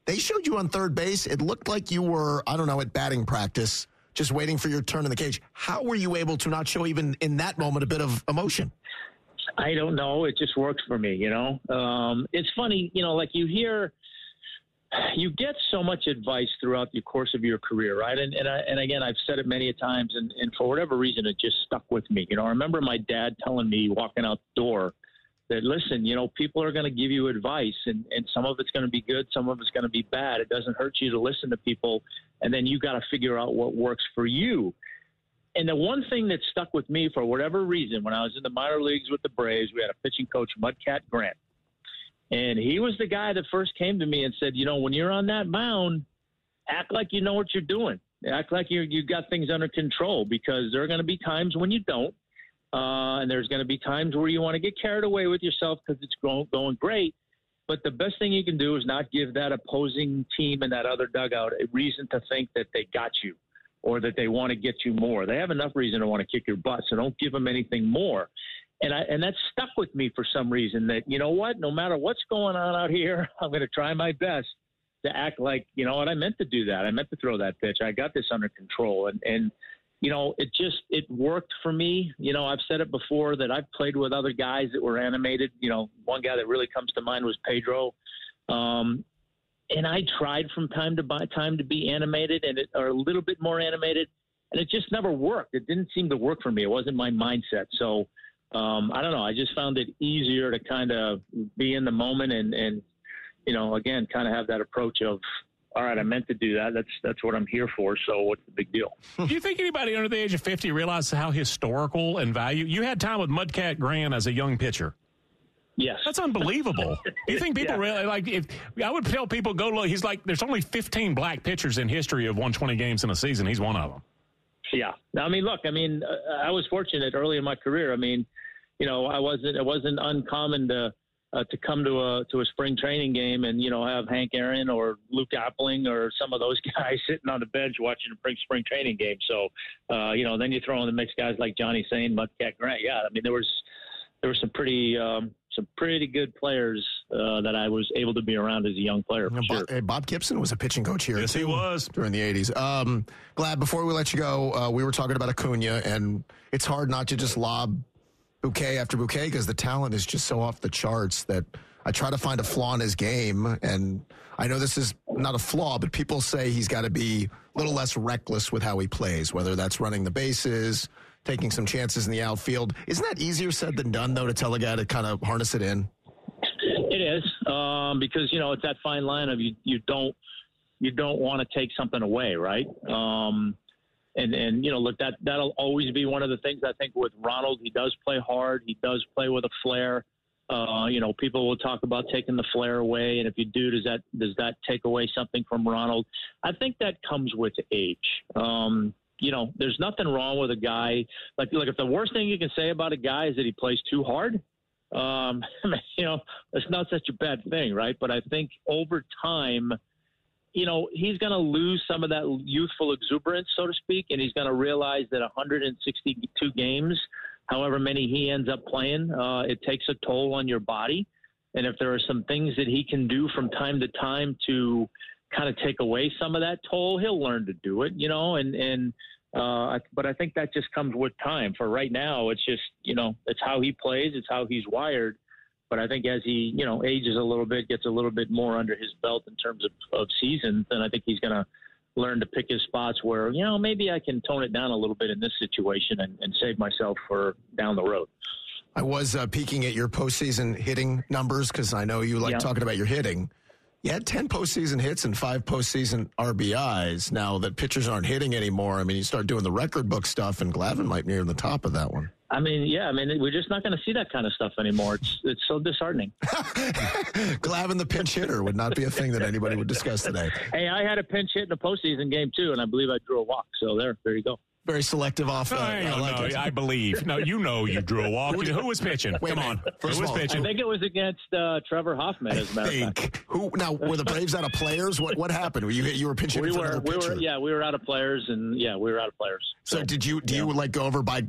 They showed you on third base. It looked like you were, I don't know, at batting practice, just waiting for your turn in the cage. How were you able to not show even in that moment a bit of emotion? I don't know. It just works for me, you know. Um, it's funny, you know, like you hear, you get so much advice throughout the course of your career, right? And and, I, and again, I've said it many times, and, and for whatever reason, it just stuck with me. You know, I remember my dad telling me walking out the door that, listen, you know, people are going to give you advice, and, and some of it's going to be good, some of it's going to be bad. It doesn't hurt you to listen to people, and then you got to figure out what works for you. And the one thing that stuck with me for whatever reason, when I was in the minor leagues with the Braves, we had a pitching coach, Mudcat Grant. And he was the guy that first came to me and said, you know, when you're on that mound, act like you know what you're doing. Act like you you got things under control, because there are going to be times when you don't. Uh, and there's going to be times where you want to get carried away with yourself because it's going, going great. But the best thing you can do is not give that opposing team in that other dugout a reason to think that they got you, or that they want to get you more. They have enough reason to want to kick your butt, so don't give them anything more. And I and that stuck with me for some reason, that, you know what, no matter what's going on out here, I'm going to try my best to act like, you know what, I meant to do that. I meant to throw that pitch. I got this under control. And, and you know, it just, it worked for me. You know, I've said it before that I've played with other guys that were animated. You know, one guy that really comes to mind was Pedro. Um, and I tried from time to time to be animated and it, or a little bit more animated, and it just never worked. It didn't seem to work for me. It wasn't my mindset. So, Um, I don't know. I just found it easier to kind of be in the moment and, and, you know, again, kind of have that approach of, all right, I meant to do that. That's that's what I'm here for. So what's the big deal? Do you think anybody under the age of fifty realizes how historical and value? You had time with Mudcat Grant as a young pitcher. Yes. That's unbelievable. Do you think people Yeah. really, like, if I would tell people, go look, he's like, there's only fifteen black pitchers in history of won twenty games in a season. He's one of them. Yeah. I mean, look, I mean, uh, I was fortunate early in my career. I mean, you know, I wasn't, it wasn't uncommon to, uh, to come to a, to a spring training game and, you know, have Hank Aaron or Luke Appling or some of those guys sitting on the bench watching a spring training game. So, uh, you know, then you throw in the mix guys like Johnny Sane, Mudcat Grant. Yeah. I mean, there was, there were some pretty, um, some pretty good players uh, that I was able to be around as a young player. For Bob, sure. hey, Bob Gibson was a pitching coach here. Yes, too, he was. during the eighties. Um, Glad, before we let you go, uh, we were talking about Acuna, and it's hard not to just lob bouquet after bouquet because the talent is just so off the charts that I try to find a flaw in his game. And I know this is not a flaw, but people say he's got to be a little less reckless with how he plays, whether that's running the bases, taking some chances in the outfield. Isn't that easier said than done, though, to tell a guy to kind of harness it in? It is, um, because, you know, it's that fine line of you, you don't, you don't want to take something away. Right. Um, and, and, you know, look, that, that'll always be one of the things I think with Ronald. He does play hard. He does play with a flair. Uh, you know, people will talk about taking the flair away. And if you do, does that, does that take away something from Ronald? I think that comes with age. Um, You know, there's nothing wrong with a guy. Like, look, if the worst thing you can say about a guy is that he plays too hard, um, you know, it's not such a bad thing, right? But I think over time, you know, he's going to lose some of that youthful exuberance, so to speak, and he's going to realize that one hundred sixty-two games, however many he ends up playing, uh, it takes a toll on your body. And if there are some things that he can do from time to time to kind of take away some of that toll, he'll learn to do it, you know, and, and, uh, but I think that just comes with time. For right now, it's just, you know, it's how he plays, it's how he's wired. But I think as he, you know, ages a little bit, gets a little bit more under his belt in terms of, of seasons, then I think he's going to learn to pick his spots where, you know, maybe I can tone it down a little bit in this situation and, and save myself for down the road. I was uh, peeking at your postseason hitting numbers because I know you like Yeah. talking about your hitting. You had ten postseason hits and five postseason R B Is. Now that pitchers aren't hitting anymore, I mean, you start doing the record book stuff, and Glavine might be near the top of that one. I mean, yeah, I mean, we're just not going to see that kind of stuff anymore. It's it's so disheartening. Glavine, the pinch hitter, would not be a thing that anybody would discuss today. Hey, I had a pinch hit in a postseason game, too, and I believe I drew a walk. So there, there you go. Very selective off. No, Uh, I, I don't like know. it. I believe. No, you know you drew a walk. Who was pitching? Wait a Come on. minute. First Who of was all, I pitching? think it was against uh, Trevor Hoffman, as a matter of fact. Who now? Were the Braves out of players? What what happened? Were you you were pinching We for were, another we pitcher? were, yeah, we were out of players, and yeah, we were out of players. So did you do you like go over by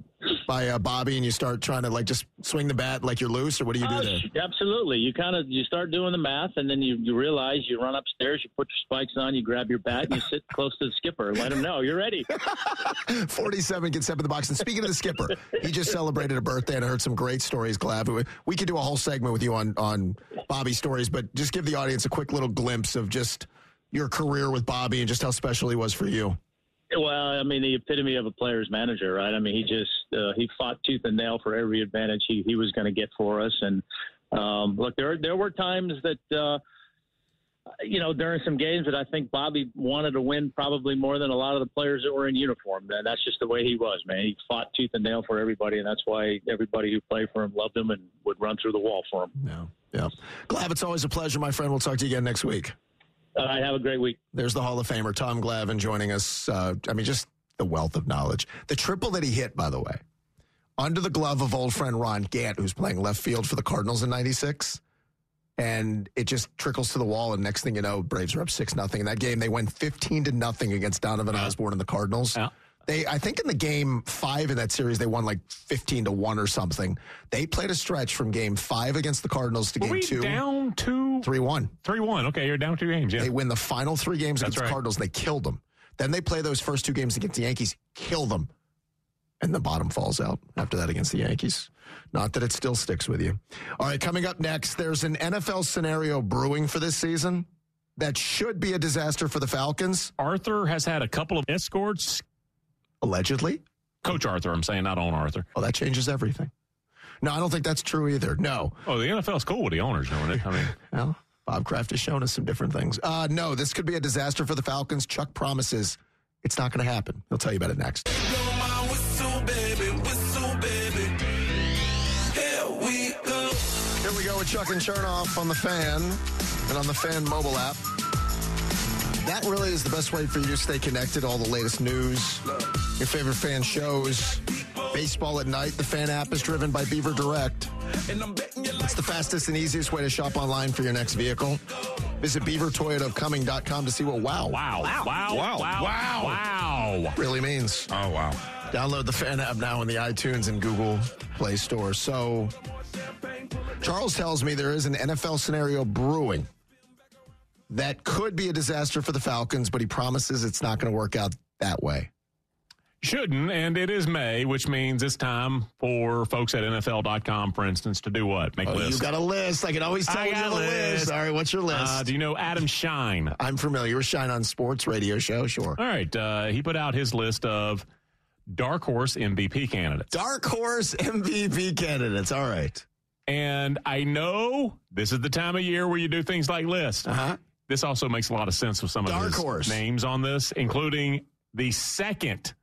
by uh, Bobby and you start trying to like just swing the bat like you're loose, or what do you do Uh, there? Absolutely. You kind of you start doing the math, and then you, you realize you run upstairs, you put your spikes on, you grab your bat, and you sit close to the skipper and let him know you're ready. forty-seven gets up in the box. And speaking of the skipper, he just celebrated a birthday, and I heard some great stories, Glav. We could do a whole segment with you on, on Bobby stories, but just give the audience a quick little glimpse of just your career with Bobby and just how special he was for you. Well, I mean, the epitome of a player's manager, right? I mean, he just uh, he fought tooth and nail for every advantage he, he was going to get for us. And um, look, there there were times that uh, you know during some games that I think Bobby wanted to win probably more than a lot of the players that were in uniform. And that's just the way he was, man. He fought tooth and nail for everybody, and that's why everybody who played for him loved him and would run through the wall for him. Yeah, yeah. Glav, it's always a pleasure, my friend. We'll talk to you again next week. All right, have a great week. There's the Hall of Famer, Tom Glavine, joining us. Uh, I mean, just the wealth of knowledge. The triple that he hit, by the way, under the glove of old friend Ron Gant, who's playing left field for the Cardinals in ninety-six. And it just trickles to the wall, and next thing you know, Braves are up six nothing. In that game, they went fifteen to nothing against Donovan Osborne and the Cardinals. Yeah. They, I think in the game five in that series, they won like fifteen to one or something. They played a stretch from game five against the Cardinals to Were game we two. down two? three one. three one. Okay, you're down two games, yeah. They win the final three games That's against right. the Cardinals. They killed them. Then they play those first two games against the Yankees, kill them. And the bottom falls out after that against the Yankees. Not that it still sticks with you. All right, coming up next, there's an N F L scenario brewing for this season that should be a disaster for the Falcons. Arthur has had a couple of escorts. Allegedly? Coach Arthur, I'm saying, not on Arthur. Well, that changes everything. No, I don't think that's true either. No. Oh, the N F L's cool with the owners doing it. I mean, well, Bob Kraft has shown us some different things. Uh, no, this could be a disaster for the Falcons. Chuck promises it's not going to happen. He'll tell you about it next. Here we go with Chuck and Chernoff on the Fan and on the Fan mobile app. That really is the best way for you to stay connected to all the latest news, your favorite Fan shows. Baseball at night. The Fan app is driven by Beaver Direct. It's the fastest and easiest way to shop online for your next vehicle. Visit beaver toyota of cumming dot com to see what wow. Wow. Wow. Wow. Wow. Wow. Wow. wow. really means. Oh, wow. Download the Fan app now in the iTunes and Google Play Store. So, Charles tells me there is an N F L scenario brewing that could be a disaster for the Falcons, but he promises it's not going to work out that way. Shouldn't, and it is May, which means it's time for folks at N F L dot com, for instance, to do what? Make oh, lists. You got a list. I can always tell I you got the a list. list. All right, what's your list? Uh, do you know Adam Shine? I'm familiar with Shine on Sports Radio Show, sure. All right, uh, he put out his list of dark horse M V P candidates. Dark horse M V P candidates, all right. And I know this is the time of year where you do things like lists. Uh-huh. This also makes a lot of sense with some of Dark his horse. names on this, including the second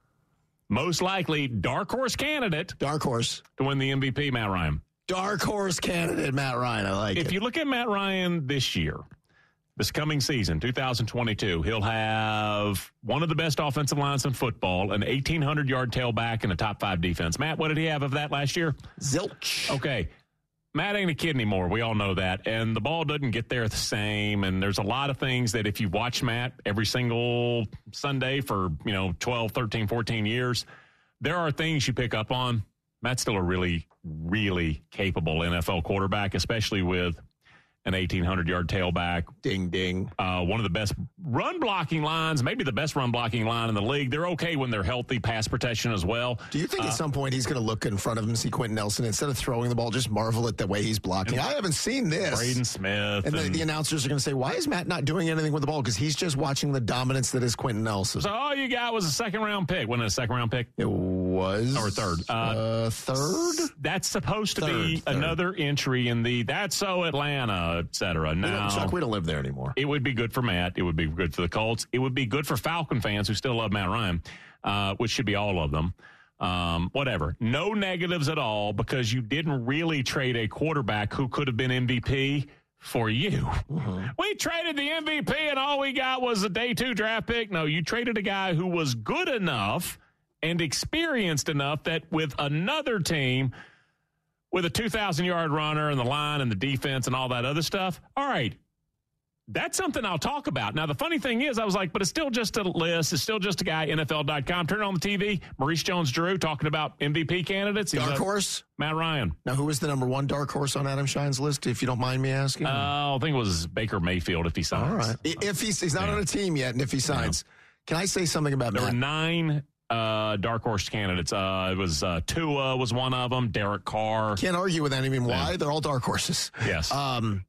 most likely dark horse candidate. Dark horse. To win the M V P, Matt Ryan. Dark horse candidate, Matt Ryan. I like if it. If you look at Matt Ryan this year, this coming season, two thousand twenty-two, he'll have one of the best offensive lines in football, an eighteen hundred yard tailback, and a top five defense. Matt, what did he have of that last year? Zilch. Okay. Matt ain't a kid anymore. We all know that. And the ball doesn't get there the same. And there's a lot of things that if you watch Matt every single Sunday for, you know, twelve, thirteen, fourteen years, there are things you pick up on. Matt's still a really, really capable N F L quarterback, especially with an eighteen hundred yard tailback. Ding, ding. Uh, one of the best run blocking lines, maybe the best run blocking line in the league. They're okay when they're healthy, pass protection as well. Do you think uh, at some point he's going to look in front of him, see Quentin Nelson, instead of throwing the ball, just marvel at the way he's blocking? I haven't seen this. Braden Smith. And, and the, the announcers are going to say, why is Matt not doing anything with the ball? Because he's just watching the dominance that is Quentin Nelson. So all you got was a second round pick. Wasn't it a second round pick? It was. Or third. Uh, uh, third? That's supposed to third, be third. another entry in the That's So Atlanta, et cetera. Now, Chuck, we don't live there anymore. It would be good for Matt. It would be good for the Colts. It would be good for Falcon fans who still love Matt Ryan, uh, which should be all of them. Um, whatever. No negatives at all because you didn't really trade a quarterback who could have been M V P for you. Mm-hmm. We traded the M V P and all we got was a day two draft pick. No, you traded a guy who was good enough and experienced enough that with another team, with a two thousand yard runner and the line and the defense and all that other stuff, all right, that's something I'll talk about. Now, the funny thing is, I was like, but it's still just a list. It's still just a guy, N F L dot com. Turn on the T V, Maurice Jones-Drew talking about M V P candidates. He's Dark a, horse? Matt Ryan. Now, who was the number one dark horse on Adam Schein's list, if you don't mind me asking? Uh, I think it was Baker Mayfield if he signs. All right. If he's, he's not yeah. on a team yet, and if he signs. Yeah. Can I say something about there Matt? There were nine uh, dark horse candidates. Uh, it was uh, Tua was one of them, Derek Carr. Can't argue with any of them. Why? Yeah. They're all dark horses. Yes. Um,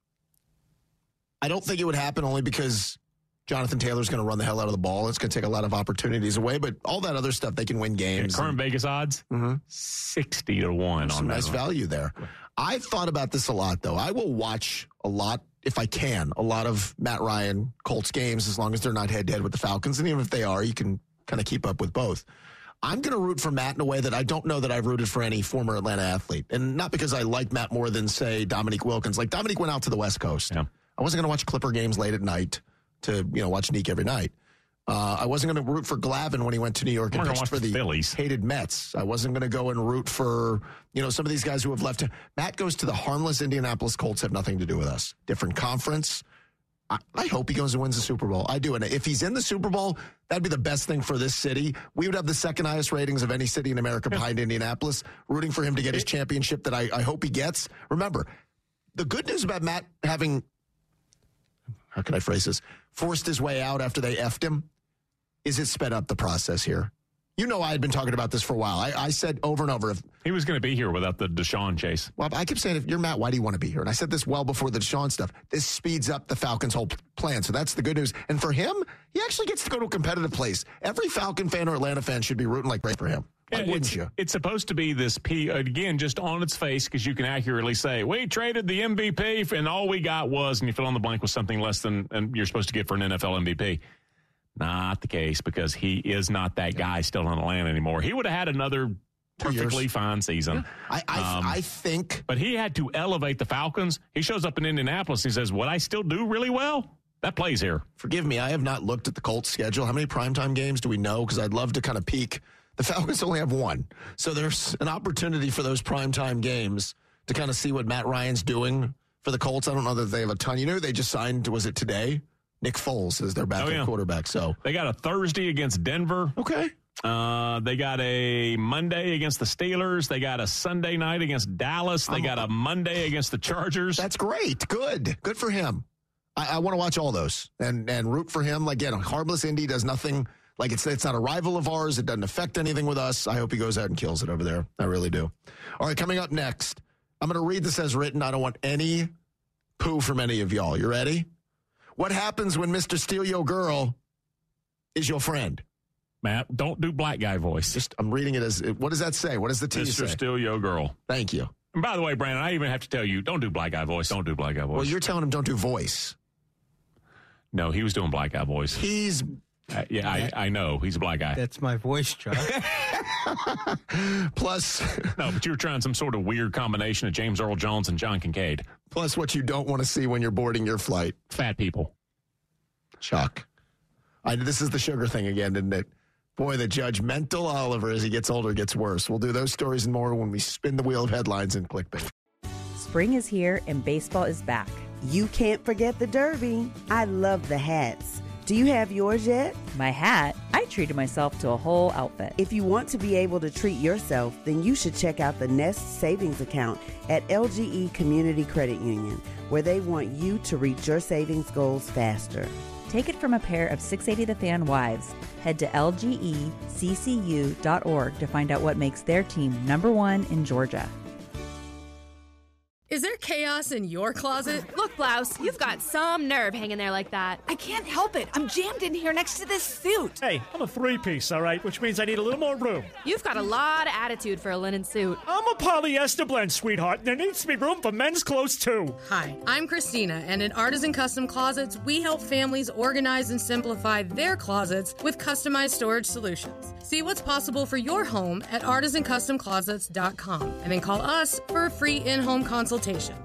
I don't think it would happen only because Jonathan Taylor's going to run the hell out of the ball. It's going to take a lot of opportunities away, but all that other stuff, they can win games. Yeah, current and, Vegas odds, mm-hmm. sixty to one Some on that nice one. value there. I've thought about this a lot, though. I will watch a lot, if I can, a lot of Matt Ryan Colts games as long as they're not head-to-head with the Falcons. And even if they are, you can kind of keep up with both. I'm going to root for Matt in a way that I don't know that I've rooted for any former Atlanta athlete. And not because I like Matt more than, say, Dominique Wilkins. Like, Dominique went out to the West Coast. Yeah. I wasn't going to watch Clipper games late at night to, you know, watch Neek every night. Uh, I wasn't going to root for Glavine when he went to New York and pitched for the Phillies. hated Mets. I wasn't going to go and root for, you know, some of these guys who have left. Matt goes to the harmless Indianapolis Colts, have nothing to do with us. Different conference. I, I hope he goes and wins the Super Bowl. I do. And if he's in the Super Bowl, that'd be the best thing for this city. We would have the second highest ratings of any city in America behind Indianapolis, rooting for him to get his championship that I, I hope he gets. Remember, the good news about Matt having, how can I phrase this, forced his way out after they effed him, is it sped up the process here. You know I had been talking about this for a while. I, I said over and over. If, he was going to be here without the Deshaun chase. Well, I kept saying, if you're Matt, why do you want to be here? And I said this well before the Deshaun stuff. This speeds up the Falcons' whole plan. So that's the good news. And for him, he actually gets to go to a competitive place. Every Falcon fan or Atlanta fan should be rooting like right for him. Why yeah, wouldn't it's, you? It's supposed to be this P, again, just on its face, because you can accurately say, we traded the M V P, and all we got was, and you fill in the blank with something less than and you're supposed to get for an N F L M V P. Not the case, because he is not that guy still in Atlanta anymore. He would have had another perfectly fine season. Yeah. I, I, um, I think. But he had to elevate the Falcons. He shows up in Indianapolis and he says, what I still do really well, that plays here. Forgive me, I have not looked at the Colts schedule. How many primetime games do we know? Because I'd love to kind of peek. The Falcons only have one. So there's an opportunity for those primetime games to kind of see what Matt Ryan's doing for the Colts. I don't know that they have a ton. You know, they just signed, was it today? Nick Foles is their backup oh, yeah. quarterback. So they got a Thursday against Denver. Okay. Uh, they got a Monday against the Steelers. They got a Sunday night against Dallas. They I'm, got a Monday against the Chargers. That's great. Good. Good for him. I, I want to watch all those and and root for him. Like, again, harmless Indy does nothing. Like, it's it's not a rival of ours. It doesn't affect anything with us. I hope he goes out and kills it over there. I really do. All right, coming up next, I'm going to read this as written. I don't want any poo from any of y'all. You ready? What happens when Mister Steal Your Girl is your friend? Matt, don't do black guy voice. Just I'm reading it as, what does that say? What does the T Mister say? Steal Your Girl. Thank you. And by the way, Brandon, I even have to tell you, don't do black guy voice. Don't do black guy voice. Well, you're telling him don't do voice. No, he was doing black guy voice. He's... Uh, yeah, I, I know. He's a black guy. That's my voice, Chuck. Plus... No, but you were trying some sort of weird combination of James Earl Jones and John Kincaid. Plus what you don't want to see when you're boarding your flight. Fat people. Chuck. I, this is the sugar thing again, isn't it? Boy, the judgmental Oliver, as he gets older, gets worse. We'll do those stories and more when we spin the wheel of headlines in Clickbait. Spring is here and baseball is back. You can't forget the Derby. I love the hats. Do you have yours yet? My hat? I treated myself to a whole outfit. If you want to be able to treat yourself, then you should check out the Nest Savings Account at L G E Community Credit Union, where they want you to reach your savings goals faster. Take it from a pair of six eighty The Fan wives. Head to L G E C C U dot org to find out what makes their team number one in Georgia. Is there chaos in your closet? Look, Blouse, you've got some nerve hanging there like that. I can't help it. I'm jammed in here next to this suit. Hey, I'm a three-piece, all right, which means I need a little more room. You've got a lot of attitude for a linen suit. I'm a polyester blend, sweetheart. There needs to be room for men's clothes, too. Hi, I'm Christina, and at Artisan Custom Closets, we help families organize and simplify their closets with customized storage solutions. See what's possible for your home at artisan custom closets dot com, and then call us for a free in-home consultation.